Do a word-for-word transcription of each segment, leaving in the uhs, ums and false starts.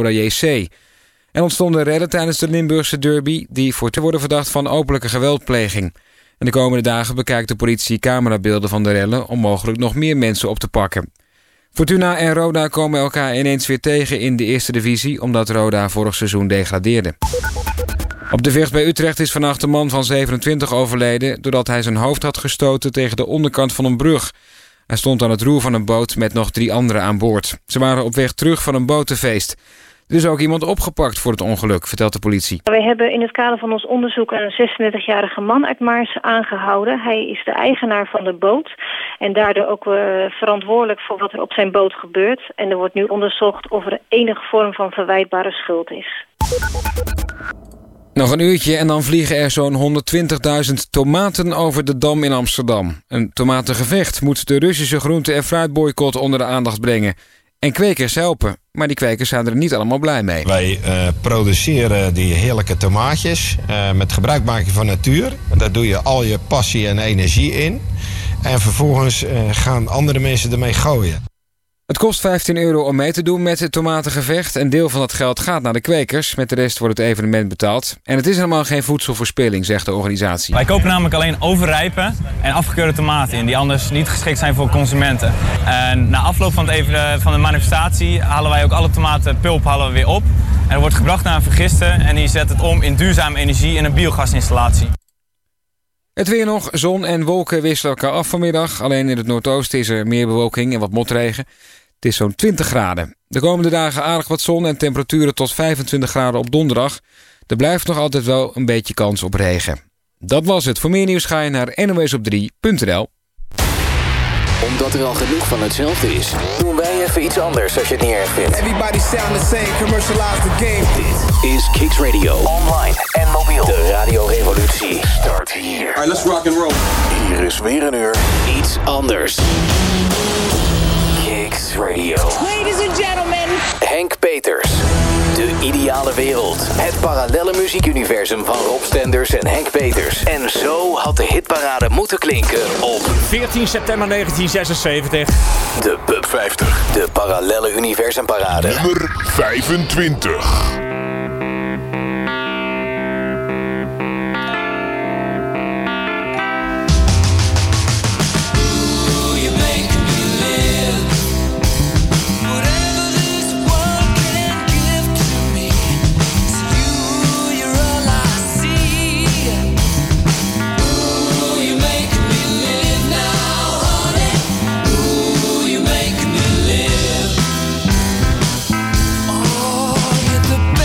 Roda J C. Er ontstonden rellen tijdens de Limburgse derby die voor te worden verdacht van openlijke geweldpleging. En de komende dagen bekijkt de politie camerabeelden van de rellen om mogelijk nog meer mensen op te pakken. Fortuna en Roda komen elkaar ineens weer tegen in de eerste divisie omdat Roda vorig seizoen degradeerde. Op de Vecht bij Utrecht is vannacht een man van zevenentwintig overleden doordat hij zijn hoofd had gestoten tegen de onderkant van een brug. Hij stond aan het roer van een boot met nog drie anderen aan boord. Ze waren op weg terug van een botenfeest. Er is ook iemand opgepakt voor het ongeluk, vertelt de politie. Wij hebben in het kader van ons onderzoek een zesendertigjarige man uit Maarsen aangehouden. Hij is de eigenaar van de boot en daardoor ook uh, verantwoordelijk voor wat er op zijn boot gebeurt. En er wordt nu onderzocht of er enige vorm van verwijtbare schuld is. Nog een uurtje en dan vliegen er zo'n honderdtwintigduizend tomaten over de Dam in Amsterdam. Een tomatengevecht moet de Russische groente- en fruitboycott onder de aandacht brengen. En kwekers helpen, maar die kwekers zijn er niet allemaal blij mee. Wij uh, produceren die heerlijke tomaatjes uh, met gebruik maken van natuur. Daar doe je al je passie en energie in. En vervolgens uh, gaan andere mensen ermee gooien. Het kost vijftien euro om mee te doen met het tomatengevecht. Een deel van dat geld gaat naar de kwekers. Met de rest wordt het evenement betaald. En het is helemaal geen voedselverspilling, zegt de organisatie. Wij kopen namelijk alleen overrijpe en afgekeurde tomaten in die anders niet geschikt zijn voor consumenten. En na afloop van, het even, van de manifestatie halen wij ook alle tomatenpulp halen we weer op. En er wordt gebracht naar een vergister en die zet het om in duurzame energie in een biogasinstallatie. Het weer nog. Zon en wolken wisselen elkaar af vanmiddag. Alleen in het noordoosten is er meer bewolking en wat motregen. Het is zo'n twintig graden. De komende dagen aardig wat zon en temperaturen tot vijfentwintig graden op donderdag. Er blijft nog altijd wel een beetje kans op regen. Dat was het. Voor meer nieuws ga je naar N O S op drie punt n l. Omdat er al genoeg van hetzelfde is, doen wij even iets anders als je het niet erg vindt. Everybody sound the same, commercialize the game. Dit is Kicks Radio. Online en mobiel. De radiorevolutie start hier. Alright, let's rock and roll. Hier is weer een uur iets anders. Kicks Radio. Ladies and gentlemen. Henk Peters. De ideale wereld. Het parallelle muziekuniversum van Rob Stenders en Henk Peters. En zo had de hitparade moeten klinken op veertien september negentien zesenzeventig. De Pub vijftig. De parallelle universumparade. Nummer vijfentwintig. The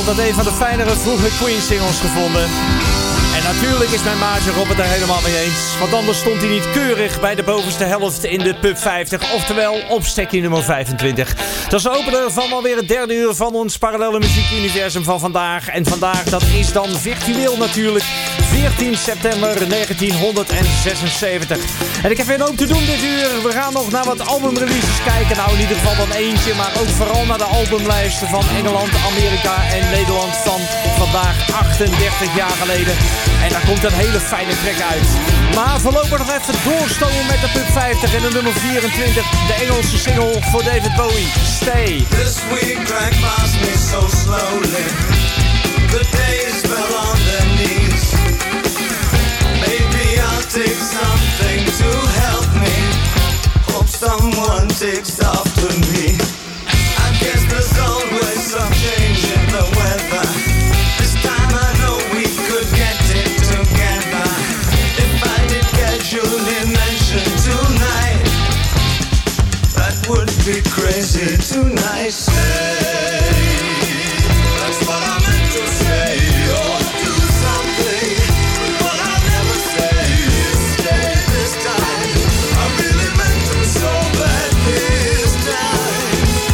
altijd een van de fijnere vroege Queen-singles gevonden. En natuurlijk is mijn maatje Robert er helemaal mee eens. Want anders stond hij niet keurig bij de bovenste helft in de Pub vijftig. Oftewel op stekje nummer vijfentwintig. Dat is de opener van alweer het derde uur van ons parallelle muziekuniversum van vandaag. En vandaag, dat is dan virtueel natuurlijk. veertien september negentienhonderdzesenzeventig. En ik heb weer een hoop te doen dit uur. We gaan nog naar wat albumreleases kijken. Nou, in ieder geval dan eentje. Maar ook vooral naar de albumlijsten van Engeland, Amerika en Nederland van vandaag achtendertig jaar geleden. En daar komt een hele fijne track uit. Maar voorlopig nog even doorstomen met de Pub vijftig en de nummer vierentwintig. De Engelse single voor David Bowie, Stay. This week dragged past me so slowly. The days fell on their knees. Maybe I'll take something to help me. Hope someone takes after me. I guess there's always some change in the weather. This time I know we could get it together. If I did casually mention tonight, that would be crazy tonight. Say, that's what I meant to say. Or do something, but what I never say is stay this time. I really meant to so bad this time.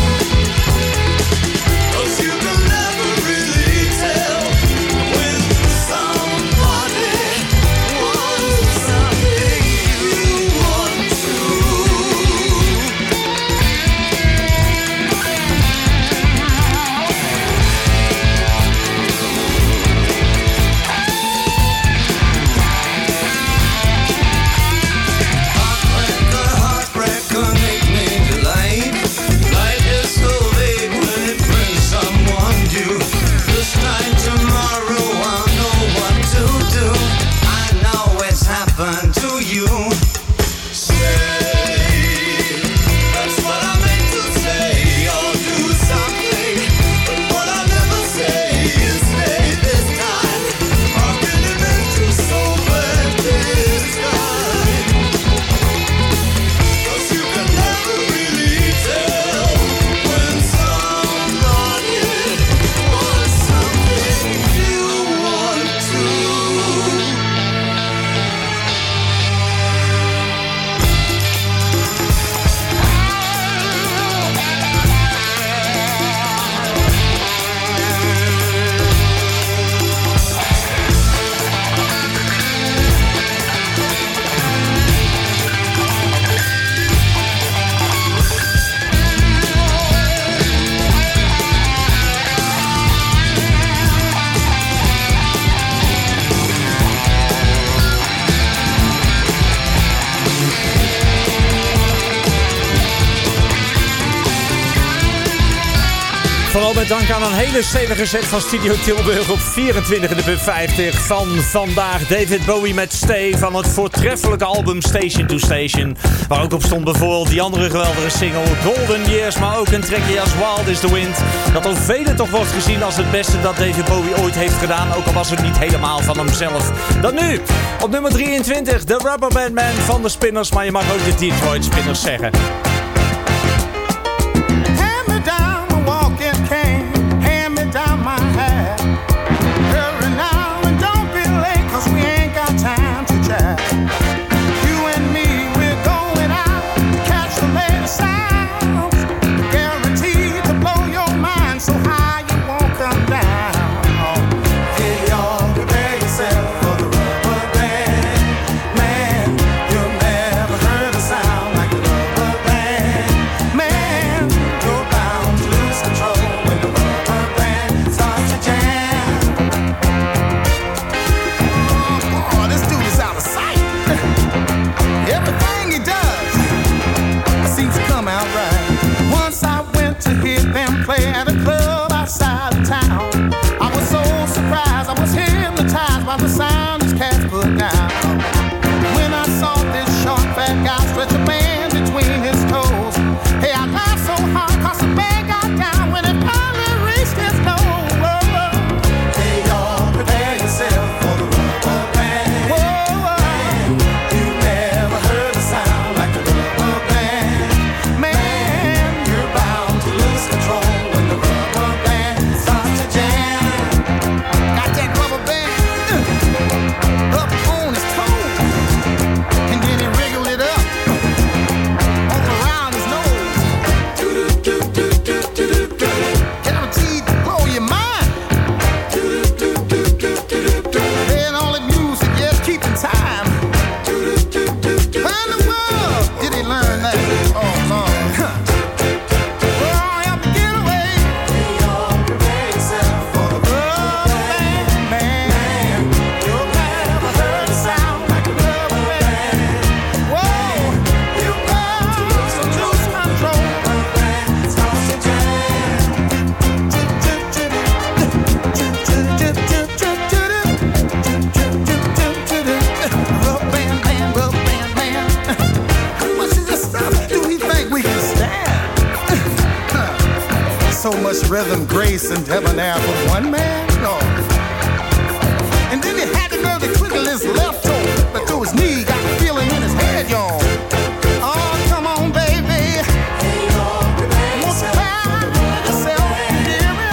'Cause you can never really tell when somebody wants something you want to. Vooral met dank aan een hele stevige set van Studio Tilburg op vierentwintig in de Pub vijftig van vandaag. David Bowie met Stay van het voortreffelijke album Station to Station. Waar ook op stond bijvoorbeeld die andere geweldige single Golden Years. Maar ook een trackje als Wild is the Wind. Dat door velen toch wordt gezien als het beste dat David Bowie ooit heeft gedaan. Ook al was het niet helemaal van hemzelf. Dan nu op nummer drieëntwintig de Rubber Band Man van de Spinners. Maar je mag ook de Detroit Spinners zeggen. Band, you'll never heard a sound like the Rubber Band. much rhythm, grace, and debonair for one man? No. And then he had to know the twiddle his left toe, but to his knee, got the feeling in his head, y'all. Oh, come on, baby. Won't you find yourself, hear me?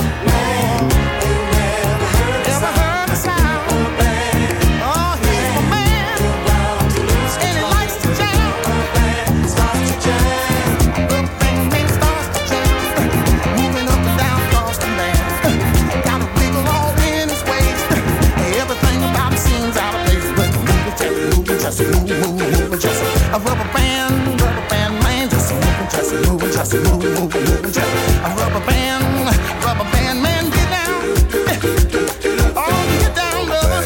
Ever heard the sound? Oh, he's my man, and he likes to jam. The bang bang starts to jam, moving up and down across the land. Got a wiggle all in his waist. Everything about him seems out of place, but move it, just move it, just move, move, move it, just a rubber band, rubber band man, just move it, just move it, just move, move, move it, just a rubber band, rubber band man, get down, oh get down, brother.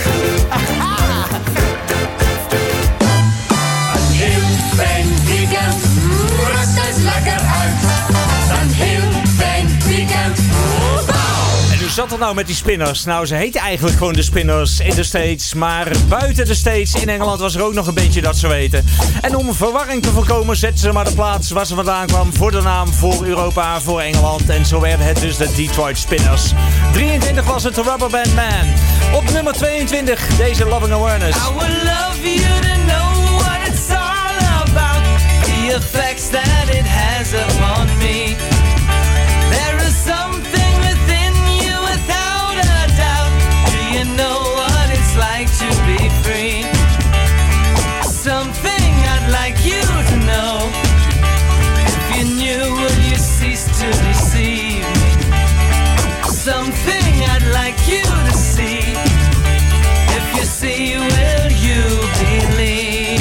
Een heel fijn weekend, rust eens lekker uit. Een heel fijn weekend. En hoe zat het nou met die Spinners? Nou, ze heten eigenlijk gewoon de Spinners in de States. Maar buiten de States, in Engeland, was er ook nog een beetje dat ze weten. En om verwarring te voorkomen, zetten ze maar de plaats waar ze vandaan kwam voor de naam, voor Europa, voor Engeland. En zo werd het dus de Detroit Spinners. drieëntwintig was het de Rubber Band Man. Op nummer tweeëntwintig, deze Loving Awareness. I would love you to know what it's all about, the effects that it has upon me. There is something within you without a doubt. Do you know what it's like to be free? Something I'd like you to know. If you knew, would you cease to deceive me? Something I'd like you to see. If you see, will you believe?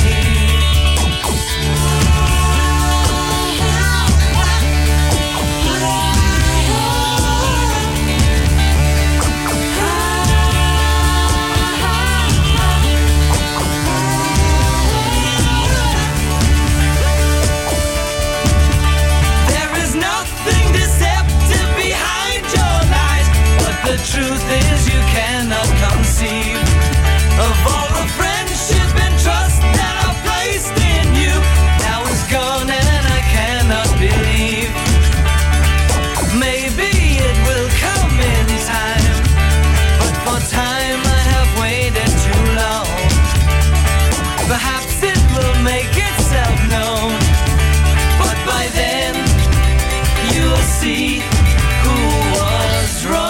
There is nothing deceptive behind your lies, but the truth is you cannot conceive of all the friendship and trust that I placed in you. Now it's gone and I cannot believe. Maybe it will come in time, but for time I have waited too long. Perhaps it will make itself known, but by then you'll see who was wrong.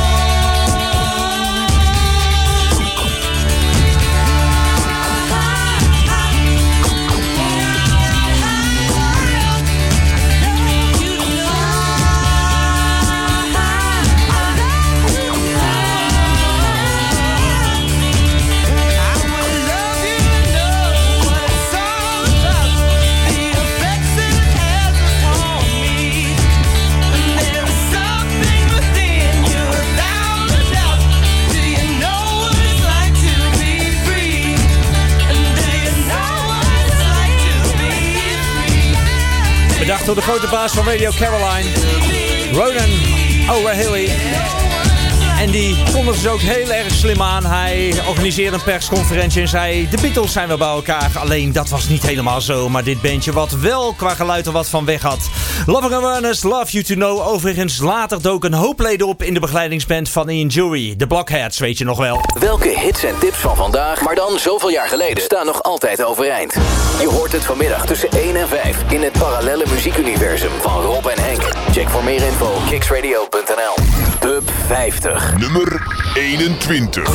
Bedacht door de grote baas van Radio Caroline, Ronan O'Rahilly. En die kondigde ze ook heel erg slim aan. Hij organiseerde een persconferentie en zei: de Beatles zijn wel bij elkaar. Alleen dat was niet helemaal zo. Maar dit bandje wat wel qua geluid er wat van weg had. Loving Awareness, Love You To Know. Overigens later dook een hoop leden op in de begeleidingsband van Ian Jury. De Blockheads, weet je nog wel. Welke hits en tips van vandaag, maar dan zoveel jaar geleden, staan nog altijd overeind. Je hoort het vanmiddag tussen één en vijf in het parallelle muziekuniversum van Rob en Henk. Check voor meer info kicks radio punt n l. Top vijftig. Nummer eenentwintig.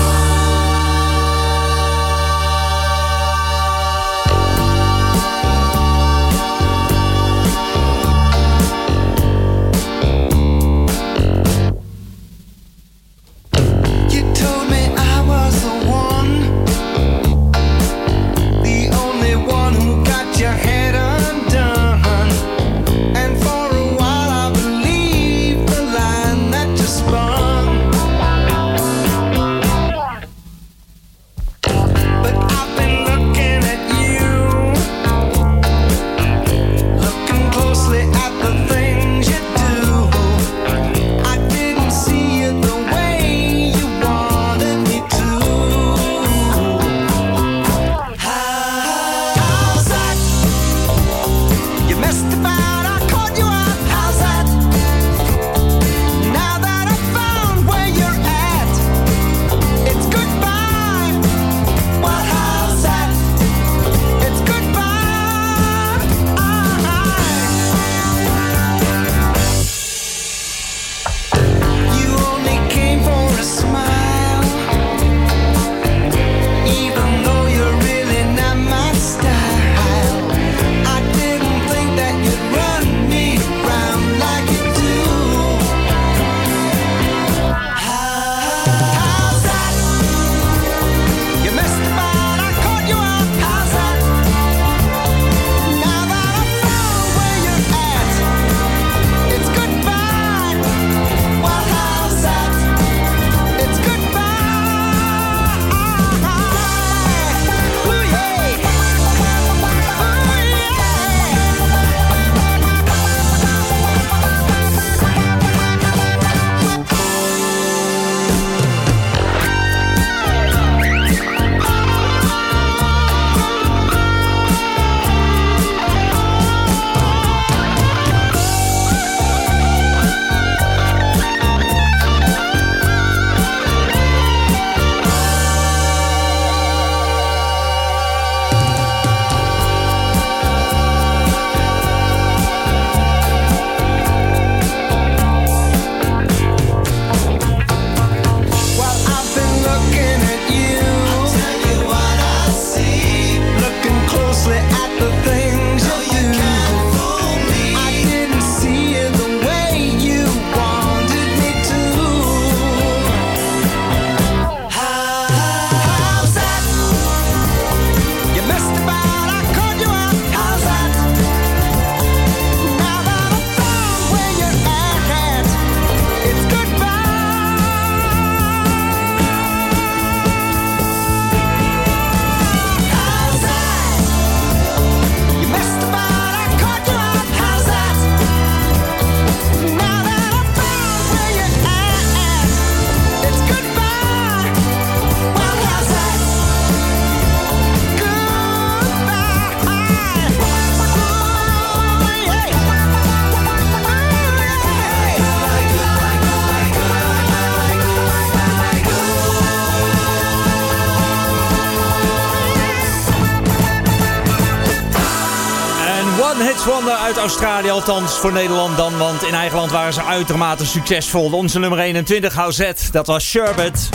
One Hit Wonder uit Australië, althans voor Nederland dan, want in eigen land waren ze uitermate succesvol. Onze nummer eenentwintig, Houzet, dat was Sherbet.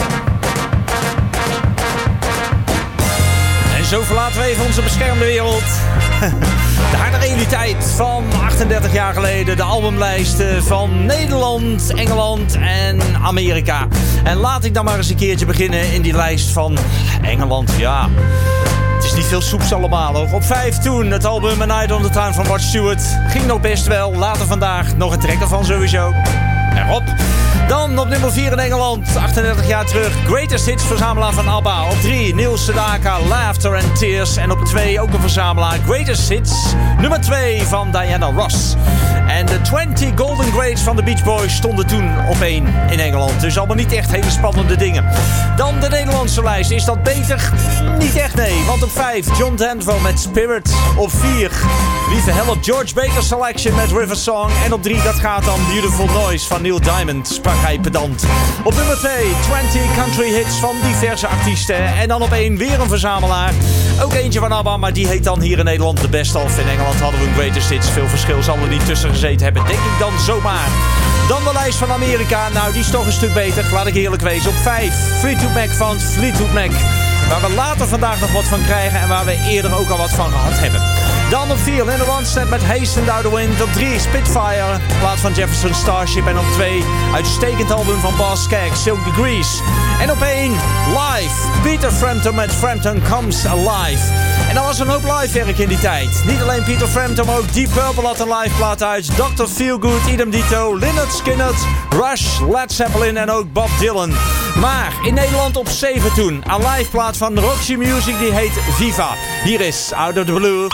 En zo verlaten we even onze beschermde wereld. De harde realiteit van achtendertig jaar geleden. De albumlijsten van Nederland, Engeland en Amerika. En laat ik dan maar eens een keertje beginnen in die lijst van Engeland. Ja, het is niet veel soeps allemaal hoor. Op vijf toen het album A Night on the Town van Rod Stewart. Ging nog best wel. Later vandaag nog een track ervan sowieso. Erop. Dan op nummer vier in Engeland, achtendertig jaar terug. Greatest Hits verzamelaar van ABBA. Op drie Neil Sedaka, Laughter and Tears. En op twee ook een verzamelaar, Greatest Hits. Nummer twee van Diana Ross. En de twintig Golden Greats van de Beach Boys stonden toen op één in Engeland. Dus allemaal niet echt hele spannende dingen. Dan de Nederlandse lijst. Is dat beter? Niet echt nee. Want op vijf John Denver met Spirit. Op vier Lieve Help George Baker Selection met River Song. En op drie dat gaat dan Beautiful Noise van Neil Diamond. Sprak hij pedant. Op nummer twee twintig country hits van diverse artiesten. En dan op één weer een verzamelaar. Ook eentje van ABBA, maar die heet dan hier in Nederland de Best Of. In Engeland hadden we een Greatest Hits. Veel verschil zal er niet tussen gezeten hebben, denk ik dan zomaar. Dan de lijst van Amerika. Nou, die is toch een stuk beter. Laat ik eerlijk wezen. Op vijf Fleetwood Mac van Fleetwood Mac. Waar we later vandaag nog wat van krijgen en waar we eerder ook al wat van gehad hebben. Dan op vier Linda Ronstadt met Hastened Out the Wind. Op drie Spitfire, plaats van Jefferson Starship. En op twee uitstekend album van Boss Skaggs, Silk Degrees. En op één Live, Peter Frampton met Frampton Comes Alive. En er was een hoop live werk in die tijd. Niet alleen Peter Frampton, maar ook Deep Purple had een live plaat uit. doctor Feelgood, idem dito, Lynyrd Skynyrd, Rush, Led Zeppelin en ook Bob Dylan. Maar in Nederland op zeven toen. Een live plaat van Roxy Music, die heet Viva. Hier is Out of the Blue.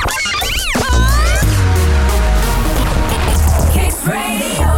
Kicks Radio.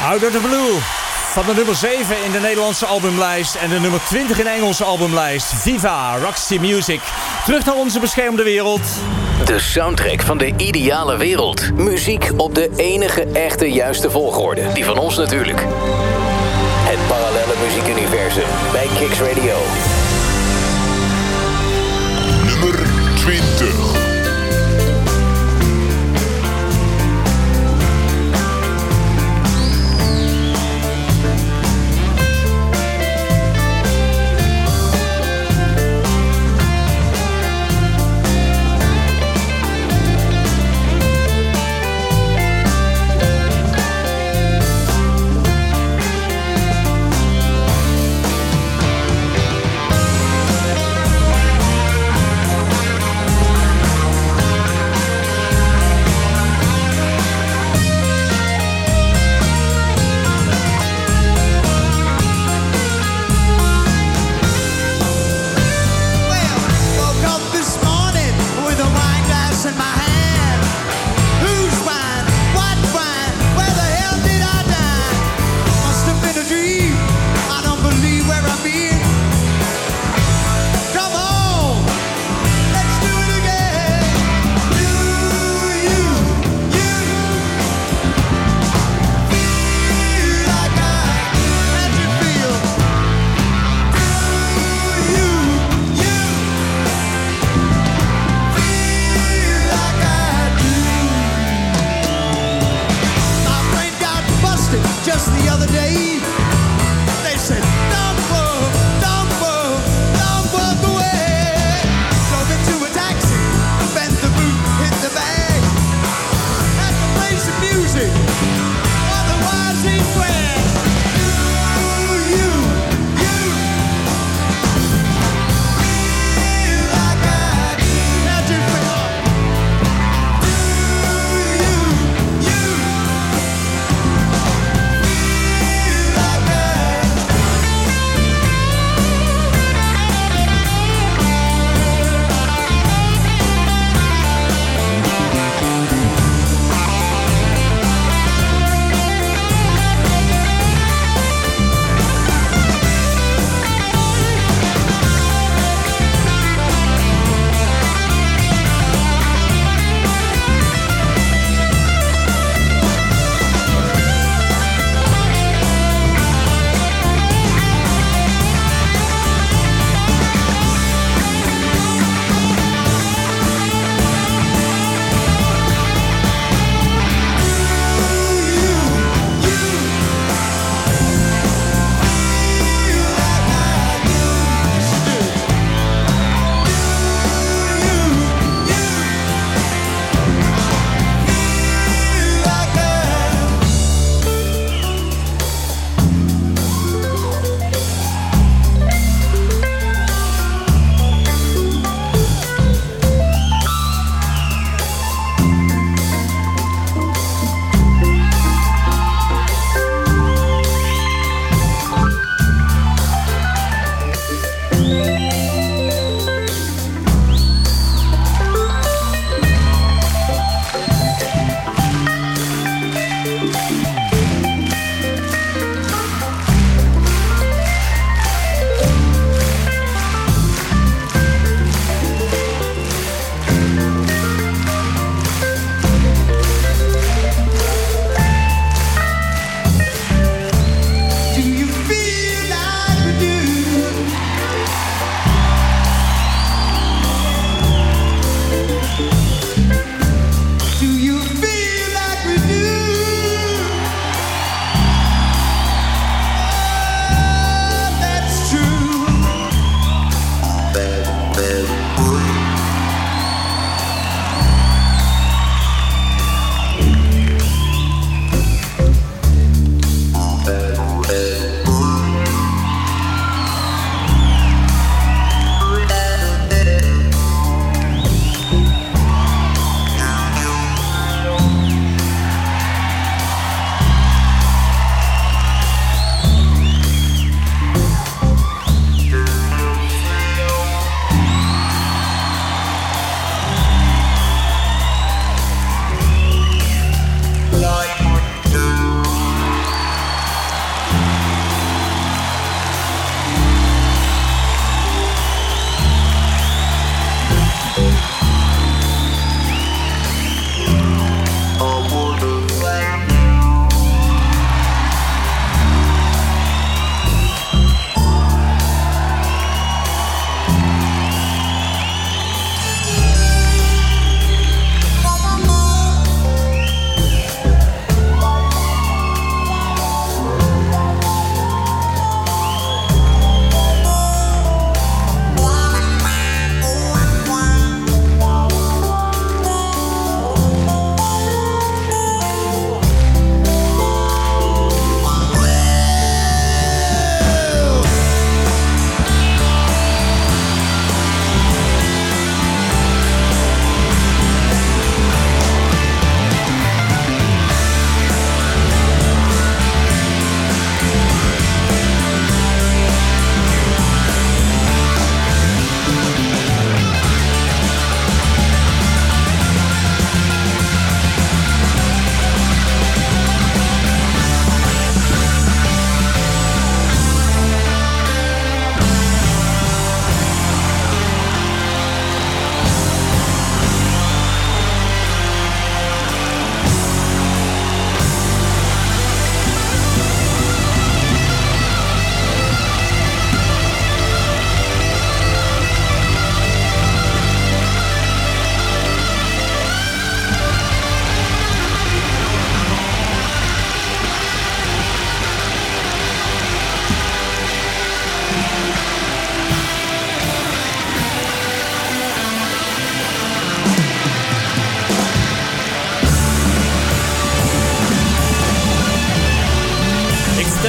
Out of the Blue. Van de nummer zeven in de Nederlandse albumlijst en de nummer twintig in de Engelse albumlijst. Viva, Roxy Music. Terug naar onze beschermde wereld. De soundtrack van de ideale wereld. Muziek op de enige echte juiste volgorde. Die van ons natuurlijk. Het parallelle muziekuniversum bij Kicks Radio. Nummer twintig.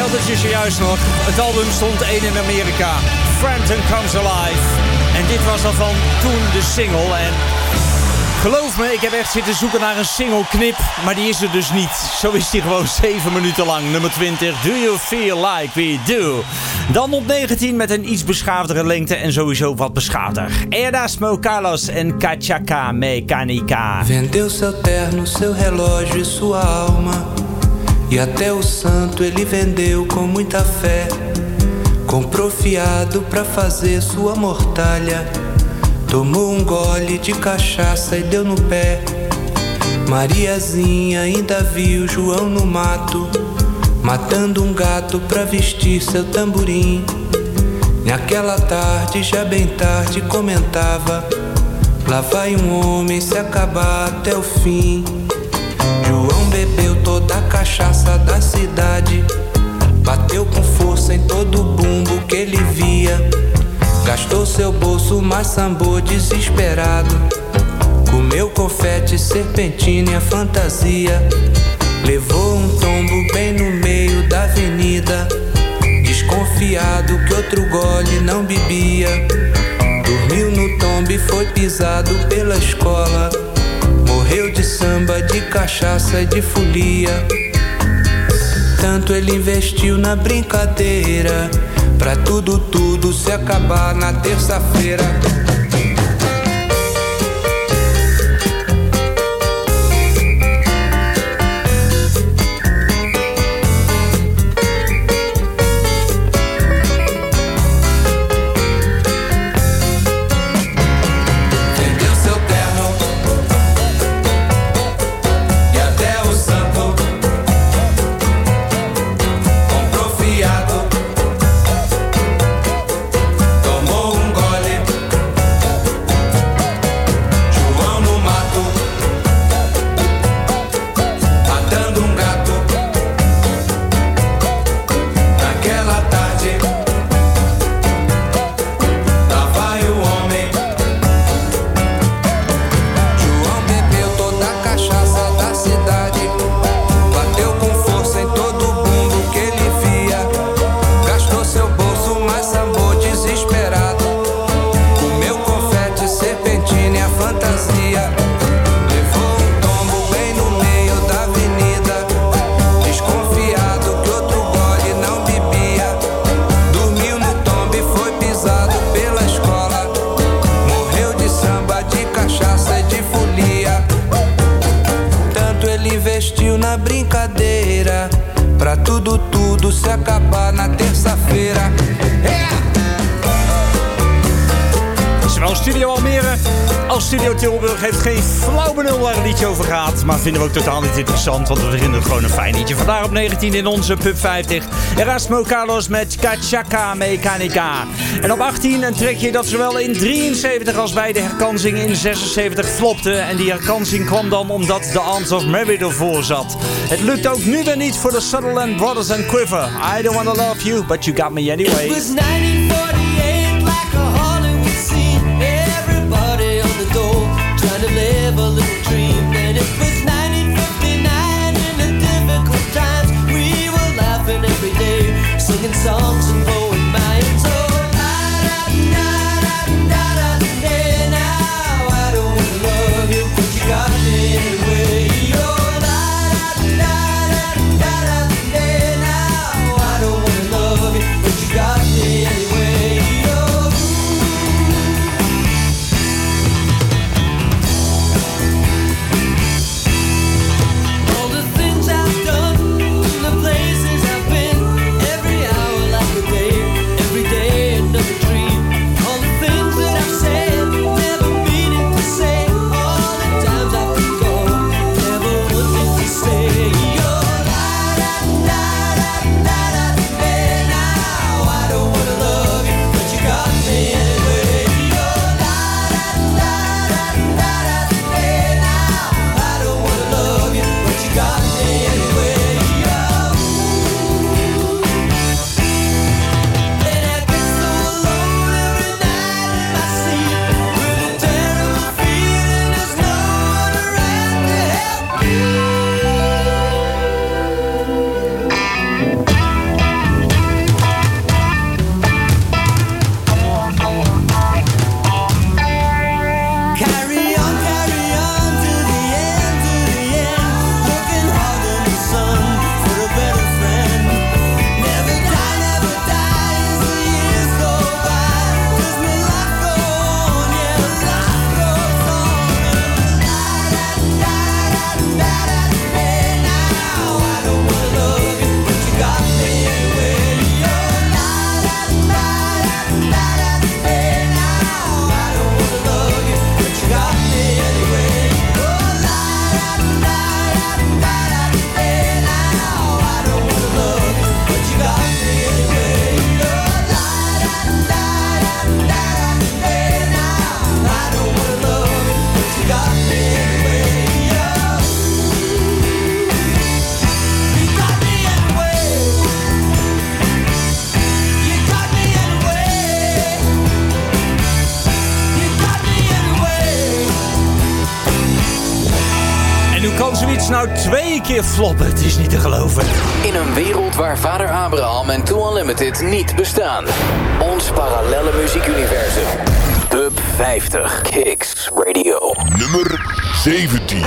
vertelde het je zojuist nog. Het album stond één in Amerika. Frampton Comes Alive. En dit was dan van toen de single. En geloof me, ik heb echt zitten zoeken naar een single knip. Maar die is er dus niet. Zo is die gewoon zeven minuten lang. Nummer twintig. Do You Feel Like We Do? Dan op negentien met een iets beschaafdere lengte. En sowieso wat beschaafder. Erasmo Carlos en Cachaca Mecânica. Vendeu seu terno, seu relógio e sua alma. E até o santo ele vendeu com muita fé. Comprou fiado pra fazer sua mortalha. Tomou um gole de cachaça e deu no pé. Mariazinha ainda viu João no mato, matando um gato pra vestir seu tamborim. Naquela tarde, já bem tarde, comentava: lá vai um homem se acabar até o fim. João bebeu toda a cachaça da cidade, bateu com força em todo o bumbo que ele via. Gastou seu bolso, mas sambou desesperado. Comeu confete, serpentina e a fantasia. Levou um tombo bem no meio da avenida. Desconfiado que outro gole não bebia. Dormiu no tombo e foi pisado pela escola. Morreu de samba, de cachaça e de folia. Tanto ele investiu na brincadeira, pra tudo, tudo se acabar na terça-feira. Studio Tilburg heeft geen flauw benul waar het liedje over gaat. Maar vinden we ook totaal niet interessant, want we vinden het gewoon een fijn liedje. Vandaag op negentien in onze Pub vijftig. Erasmo Carlos met Cachaca Mecânica. En op achttien een trekje dat zowel in drieënzeventig als bij de herkansing in zesenzeventig flopte. En die herkansing kwam dan omdat The Arms of Mary ervoor zat. Het lukt ook nu weer niet voor de Sutherland Brothers and Quiver. I don't wanna love you, but you got me anyway. It was nineteen forty-eight, like a Hollywood scene. Everybody on the door, trying to live a little dream. And it was nineteen fifty-nine, in the difficult times, we were laughing every day, singing songs and blowing minds. Oh, da-da-da-da-da-da-da, now I don't wanna love you, but you got me anyway. Oh, da-da-da-da-da-da-da, now I don't wanna love you, but you got me anyway. Oh, all the things I've done, the places I've been, every hour like a day zoiets nou twee keer floppen? Het is niet te geloven. In een wereld waar vader Abraham en Too Unlimited niet bestaan. Ons parallelle muziekuniversum. Pub vijftig. Kicks Radio. Nummer zeventien.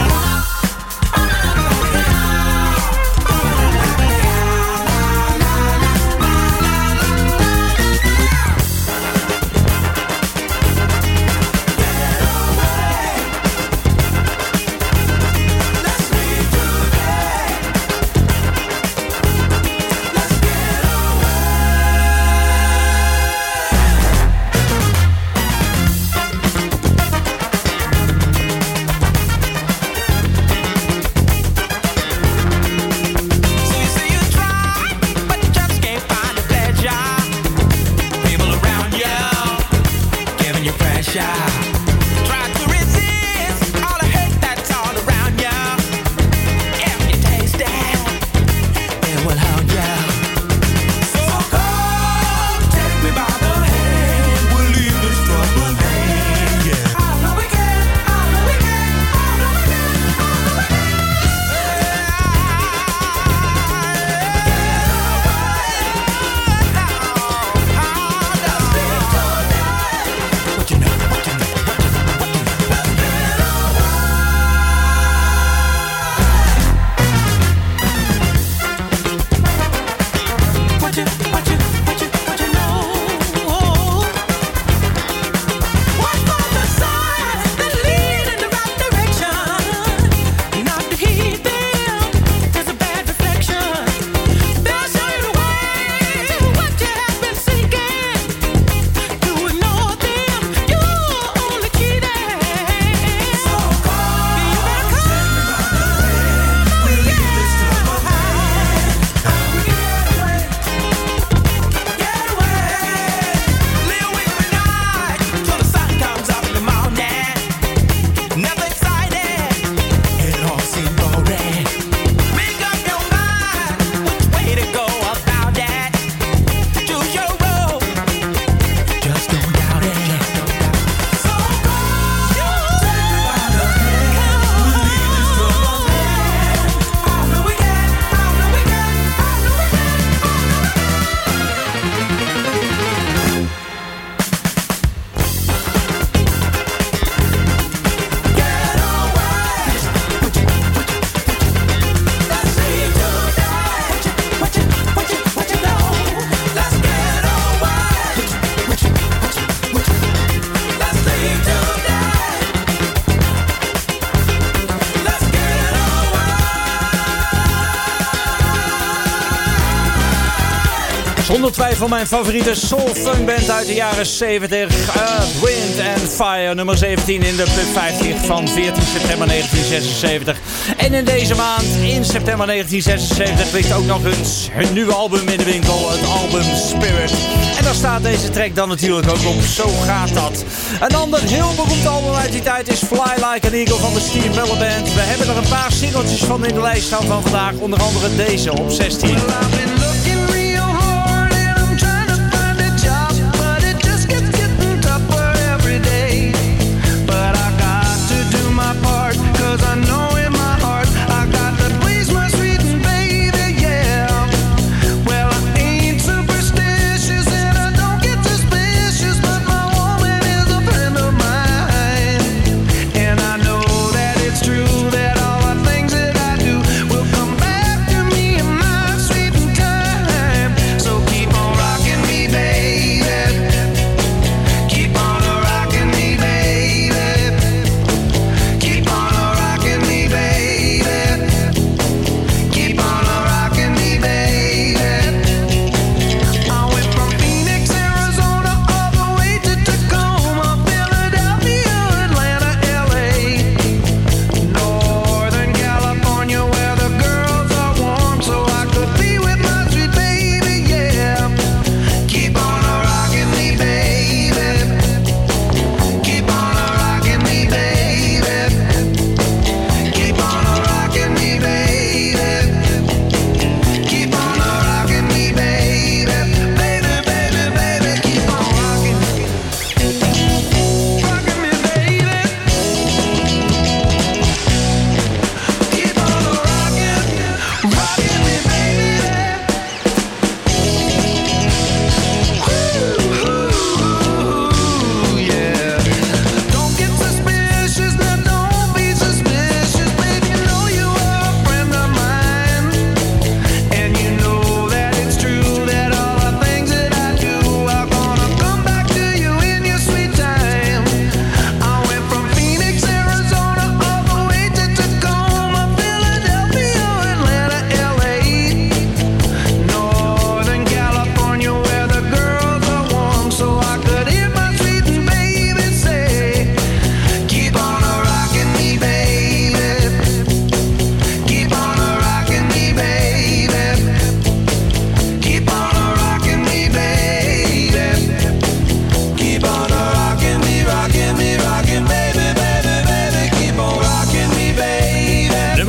Zonder twijfel mijn favoriete soul-funk band uit de jaren zeventig. Earth, Wind and Fire, nummer zeventien in de Pub vijftig van veertien september negentien zesenzeventig. En in deze maand, in september negentien zesenzeventig, ligt ook nog eens hun nieuwe album in de winkel. Het album Spirit. En daar staat deze track dan natuurlijk ook op. Zo gaat dat. Een ander heel beroemd album uit die tijd is Fly Like an Eagle van de Steve Miller Band. We hebben er een paar singeltjes van in de lijst staan van vandaag. Onder andere deze op zestien. True that all the things that I do will come back to me in my sweet and time.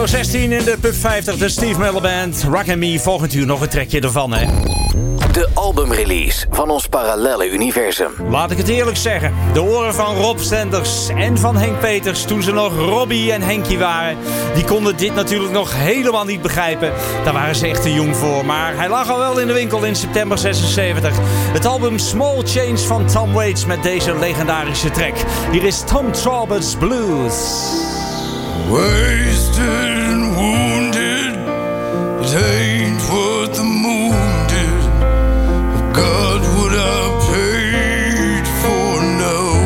nummer zestien in de Pub vijftig, de Steve Miller Band. Rock and Me, volgend uur nog een trekje ervan, hè. De albumrelease van ons parallelle universum. Laat ik het eerlijk zeggen. De oren van Rob Stenders en van Henk Peters, toen ze nog Robbie en Henkie waren, die konden dit natuurlijk nog helemaal niet begrijpen. Daar waren ze echt te jong voor. Maar hij lag al wel in de winkel in september zesenzeventig. Het album Small Change van Tom Waits met deze legendarische track. Hier is Tom Trauber's Blues. Wasted and wounded, it ain't what the moon did. God, what I paid for now.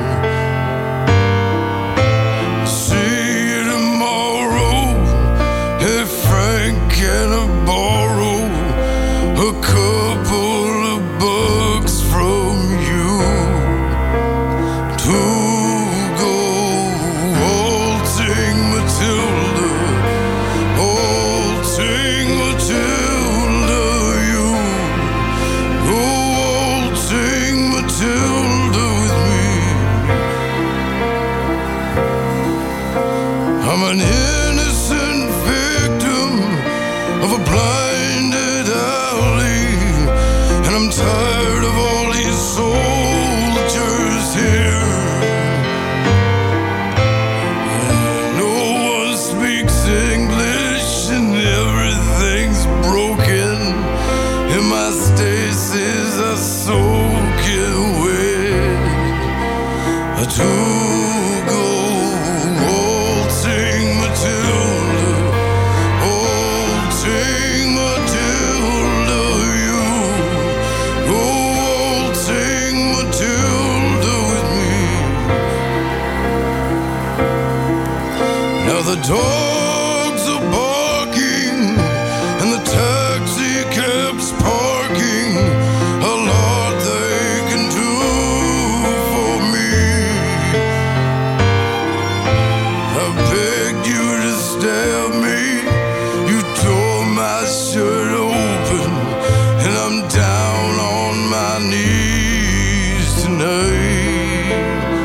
See you tomorrow. If Frank can I borrow a couple of bucks from you to go waltzing Matilda, waltzing Matilda, you go waltzing Matilda with me. I'm an innocent victim of a blinded alley, and I'm tired of all these soldiers here. No one speaks English and everything's broken. In my stasis I soak it wet. I do go waltzing Matilda, waltzing Matilda, you go waltzing Matilda with me. Now the dogs are barking and the taxi cab's parking. A lot they can do for me. I begged you to stab me. You tore my shirt open, and I'm down on my knees tonight.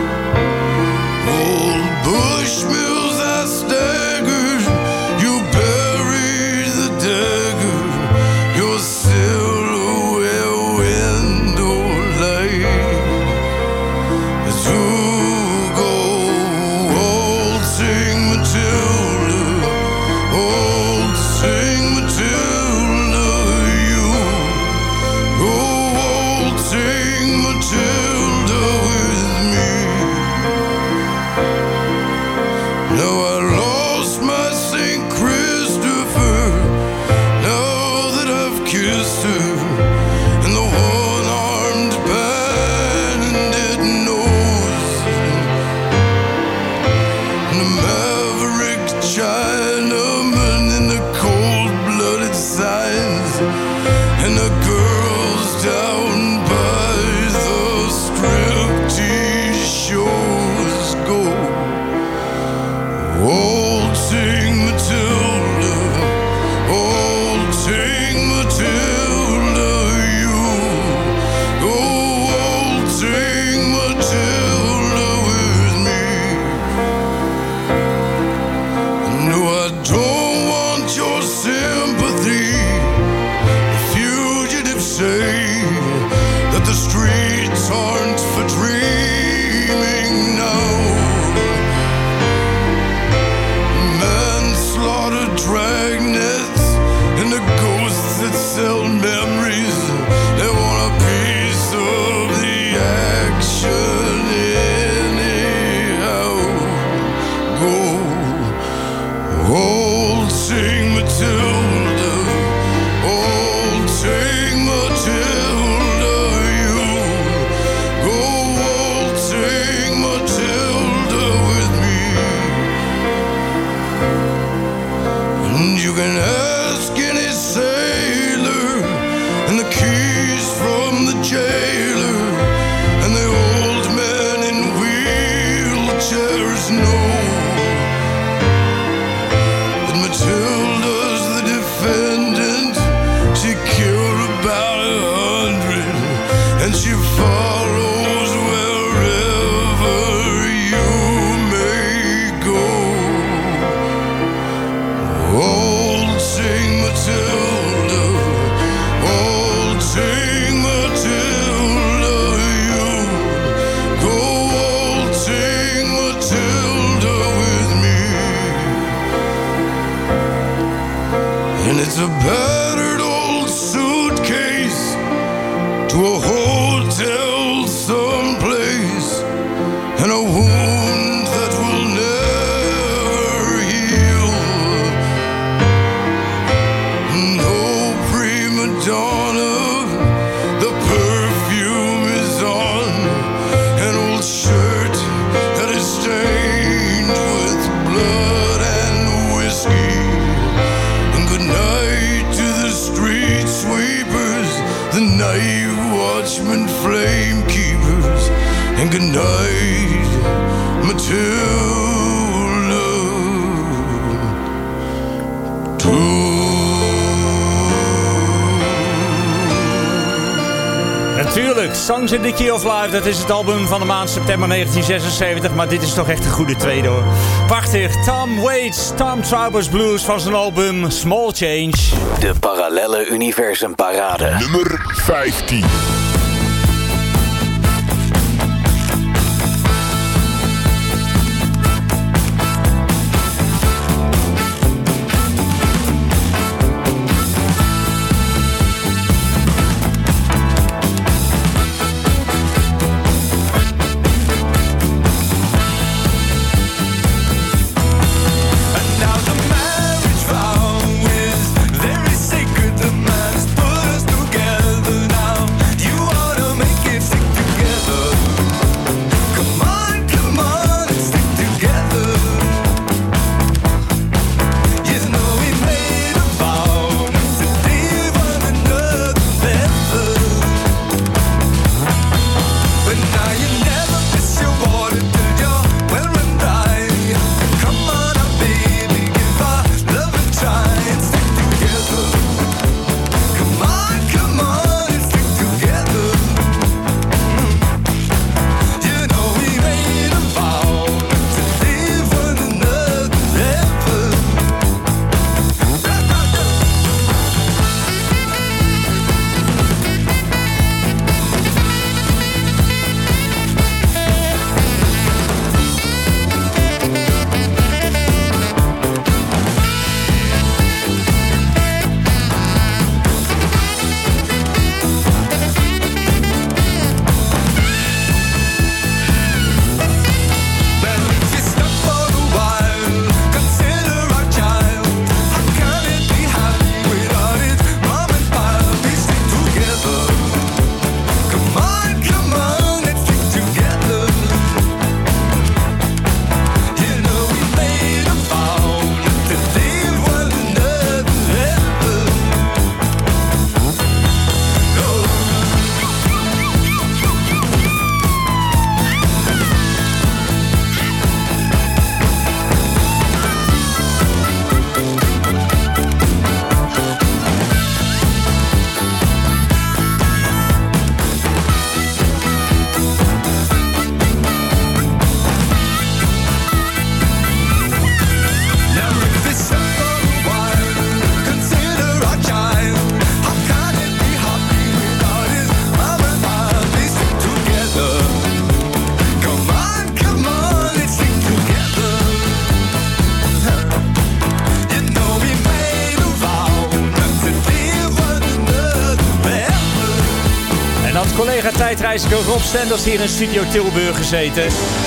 Old Bushmills, I staggered. You buried the dagger. Your silhouette window light. To go waltzing Matilda, waltzing Matilda, you go waltzing Matilda with me. Now I lost my Saint Christopher, now that I've kissed her, and the one-armed bandit knows, and the maverick Chinaman in the cold-blooded signs, and the girls down by the striptease shows go waltzing Matilda, waltzing Matilda, you go waltzing Matilda with me. No, I don't want your sympathy. The fugitives say that the streets aren't for dreaming now. Manslaughter, dragnets, and the ghosts that sell memories. They want a piece of the action anyhow. Go waltzing Matilda, waltzing Matilda, you go waltzing Matilda with me. And you can ask any sailor, and the keys from the jailer, and the old men in wheelchairs know that Matilda's the defendant. She killed about a hundred, and she follows wherever you may go. And it's a battered old suitcase to a hotel someplace, and a wound that will never heal. No prima donna, the perfume is on an old shirt that is stained with blood and whiskey. And good night to the street sweepers, the night watchmen, flame keepers, and good night, Matilda. Natuurlijk, Songs in the Key of Life, dat is het album van de maand september negentien zesenzeventig, maar dit is toch echt een goede tweede hoor. Prachtig, Tom Waits, Tom Travers Blues van zijn album Small Change. De Parallelle Universum Parade. Nummer vijftien. Tijdreiziger Rob Stenders hier in Studio Tilburg gezeten.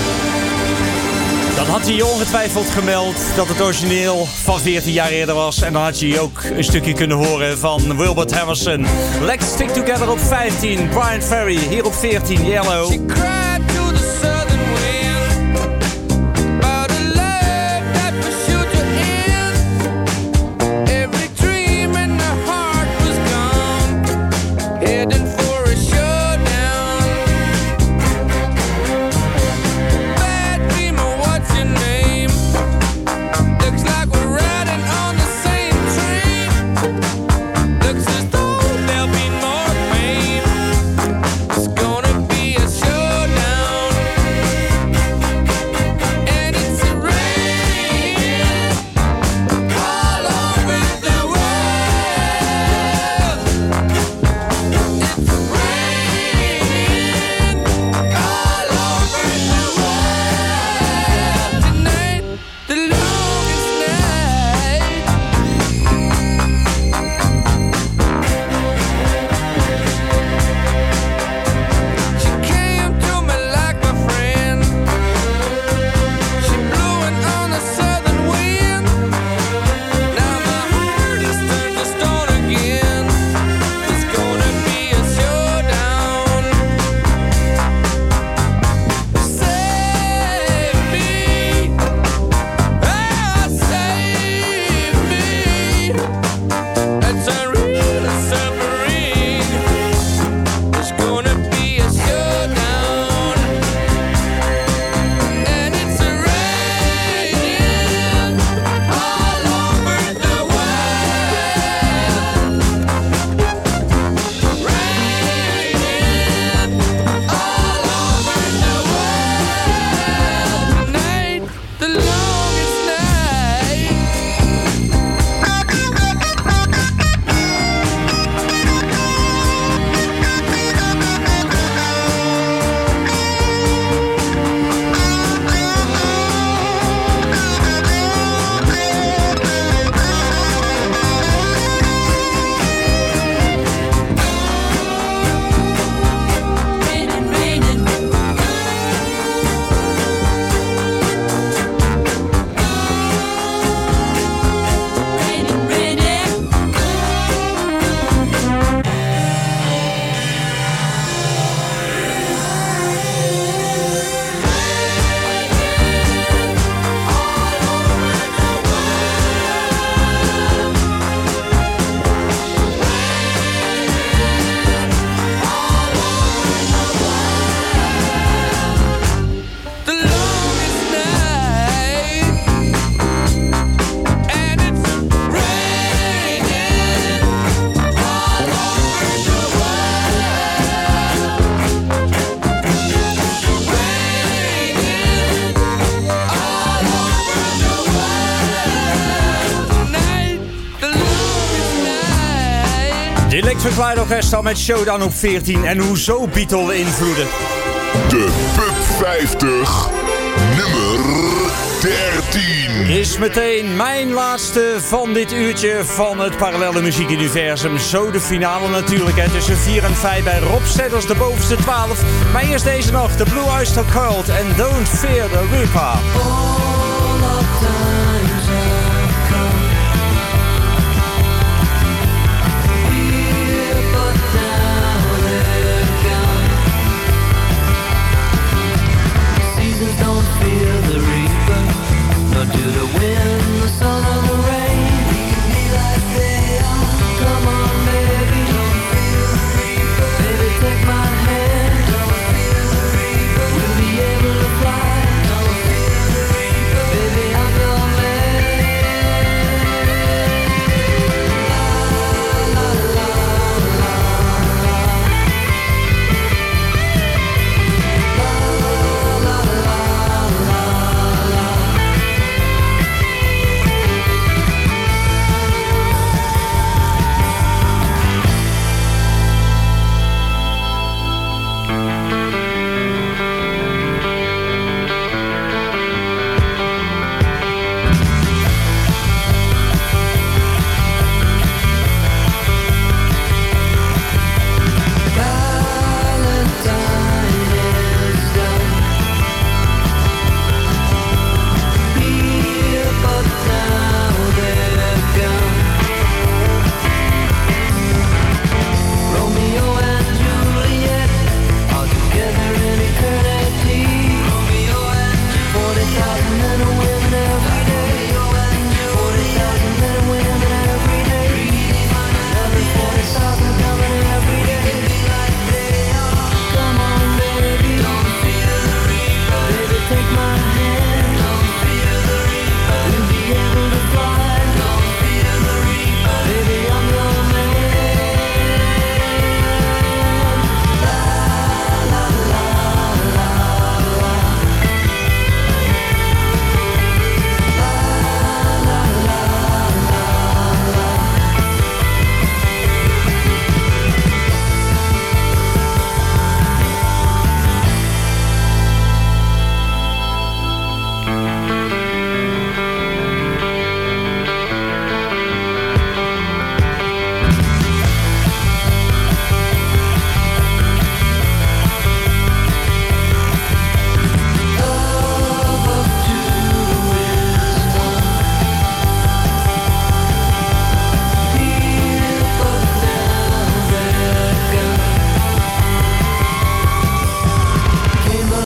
Dan had hij ongetwijfeld gemeld dat het origineel van veertien jaar eerder was. En dan had je ook een stukje kunnen horen van Wilbert Harrison. Let's Stick Together op vijftien. Brian Ferry hier op veertien. Yellow. Gonna be a showdown. Electric Light Orchestra met Showdown op veertien. En hoezo Beatle invloeden? De Pub vijftig, nummer dertien. Is meteen mijn laatste van dit uurtje van het Parallelle Muziekuniversum. Zo de finale natuurlijk, hè, tussen vier en vijf bij Rob Setters, de bovenste twaalf. Maar eerst deze nacht, de Blue Oyster Cult en Don't Fear the Reaper. Don't fear the reaper, nor do the wind.